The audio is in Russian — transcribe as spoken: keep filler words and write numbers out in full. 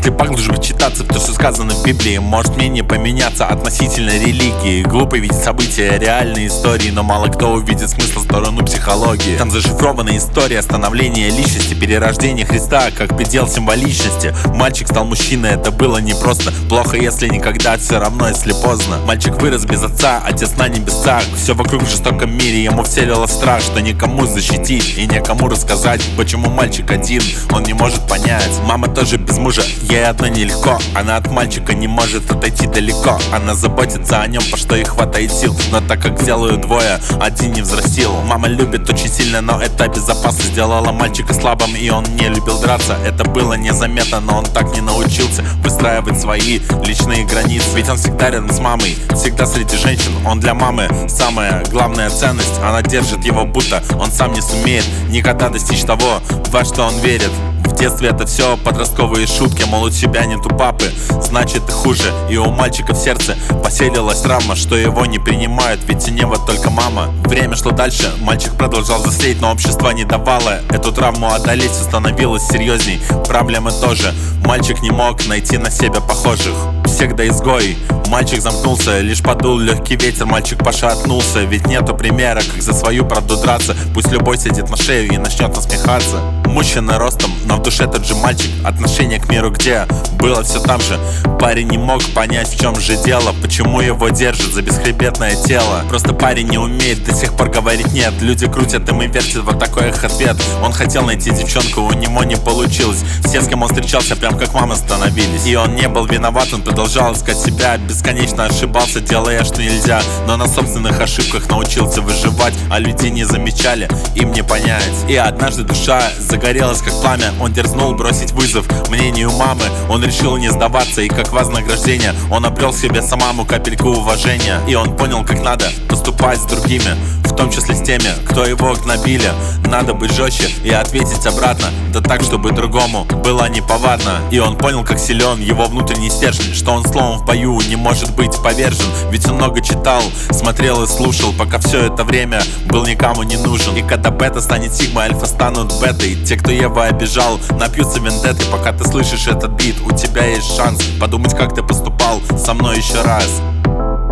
Если поглубже читаться в то, что сказано в Библии, может мнение поменяться относительно религии. Глупо видеть события, реальные истории, но мало кто увидит смысл в сторону психологии. Там зашифрована история становления личности, перерождения Христа как предел символичности. Мальчик стал мужчиной, это было непросто. Плохо, если никогда, все равно, если поздно. Мальчик вырос без отца, отец на небесах. Все вокруг в жестоком мире, ему вселило страх, что никому защитить и некому рассказать, почему мальчик один, он не может понять. Мама тоже без мужа, ей одно нелегко. Она от мальчика не может отойти далеко. Она заботится о нем, по что ей хватает сил. Но так как делают двое, один не взрастил. Мама любит очень сильно, но это безопасно сделала мальчика слабым, и он не любил драться. Это было незаметно, но он так не научился выстраивать свои личные границы. Ведь он всегда рядом с мамой, всегда среди женщин. Он для мамы самая главная ценность. Она держит его, будто он сам не сумеет никогда достичь того, во что он верит. В детстве это все подростковые шутки, мол, у тебя нету папы, значит ты хуже. И у мальчика в сердце поселилась травма, что его не принимают, ведь у него только мама. Время шло дальше, мальчик продолжал взрослеть, но общество не давало эту травму одолеть, все становилось серьезней. Проблемы тоже, мальчик не мог найти на себя похожих. Всегда изгой, мальчик замкнулся, лишь подул легкий ветер, мальчик пошатнулся. Ведь нету примера, как за свою правду драться. Пусть любой сядет на шею и начнет насмехаться. Мужчина ростом, но в душе тот же мальчик. Отношение к миру где? Было все там же. Парень не мог понять, в чем же дело, почему его держат за бесхребетное тело. Просто парень не умеет до сих пор говорить нет. Люди крутят им и вертят, вот такой их ответ. Он хотел найти девчонку, у него не получилось. Все, с кем он встречался, прям как мама становились. И он не был виноват, он продолжал искать себя. Бесконечно ошибался, делая, что нельзя. Но на собственных ошибках научился выживать. А люди не замечали, им не понять. И однажды душа загорелась как пламя. Он дерзнул бросить вызов мнению мамы. Он решил не сдаваться, и как вознаграждение он обрел себе самому капельку уважения. И он понял, как надо поступать с другими, в том числе с теми, кто его гнобили. Надо быть жестче и ответить обратно, да так, чтобы другому было неповадно. И он понял, как силен его внутренний стержень, что он словом в бою не может быть повержен. Ведь он много читал, смотрел и слушал, пока все это время был никому не нужен. И когда бета станет сигма, альфа станут бетой. Те, кто его обижал, напьются вендетты. Пока ты слышишь этот бит, у тебя есть шанс подумать, как ты поступал со мной еще раз.